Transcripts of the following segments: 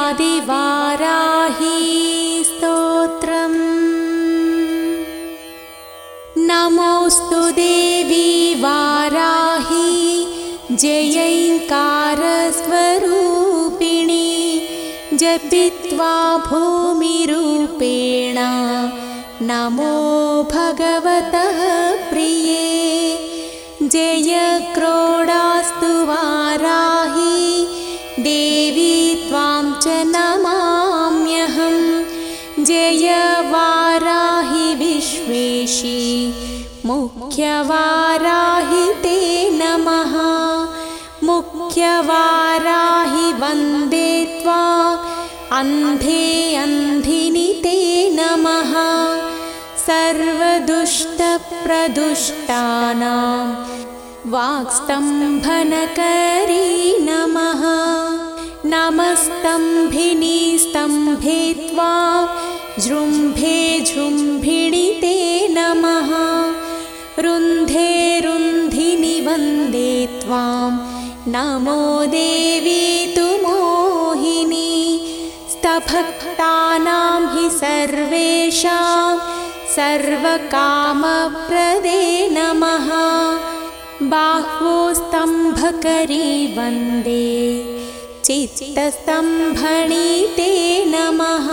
आदिवाराही स्तोत्रम्। नमोऽस्तु देवी वाराही जयैङ्कारस्वरूपिणी जपित्वा भूमिरूपेण नमो भगवतः प्रिये। जय क्रोडास्तु वाराही देवी त्वां च नमाम्यहं। जय वाराही विश्वेशी मुख्यवाराही ते नमः। मुख्यवाराही वन्दे त्वां अन्धे अन्धिनि ते नमः। सर्वदुष्टप्रदुष्टानां वाक्स्तम्भनकरी नमः। नमस्तम्भिनी स्तम्भे त्वां जृम्भे जृम्भिणि ते नमः। रुन्धे रुन्धिनि वन्दे त्वां नमो देवी तु मोहिनी। स्तभक्तानां हि सर्वेषां सर्वकामप्रदे नमः। बाह्वोस्तम्भकरी वन्दे चित्तस्तम्भणि ते नमः।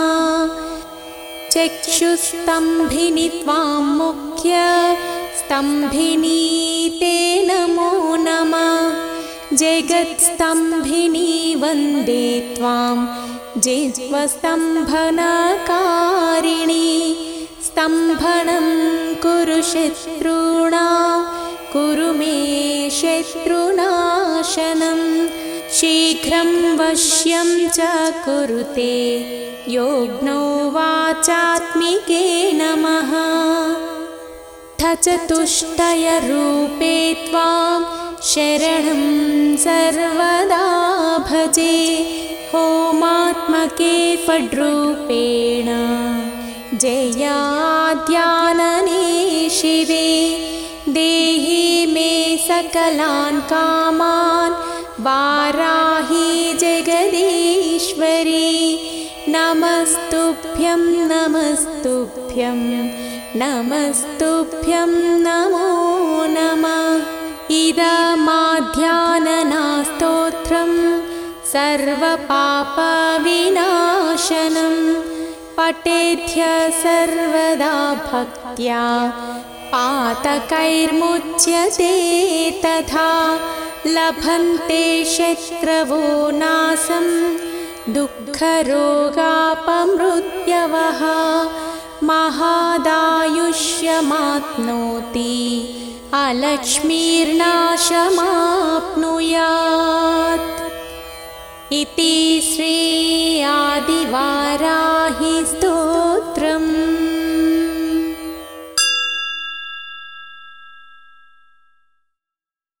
चक्षुस्तम्भिनि त्वां मुख्यस्तम्भिनी ते नमो नमः। जगत्स्तम्भिनी वन्दे त्वां जिह्वस्तम्भनकारिणी। स्तम्भनं कुरु शत्रूणां कुरु मे शत्रुनाशनं। शीघ्रं वश्यं च कुरुते योग्नो वाचात्मिके नमः। चतुष्टयरूपे त्वां शरणं सर्वदा भजे। होमात्मके फड्रूपेण जयाद्यानने शिवे। देहि मे सकलान् कामान् वाराही जगदीश्वरी। नमस्तुभ्यं नमस्तुभ्यं नमस्तुभ्यं नमो नमः। इदमाध्याननास्तोत्रं सर्वपापविनाशनं। पठेद्य सर्वदा भक्त्या पातकैर्मुच्यते तथा। लभन्ते शत्रवो नाशं दुःखरोगापमृत्यवः। महादायुष्यमाप्नोति अलक्ष्मीर्नाशमाप्नुयात्। इति श्री आदिवाराही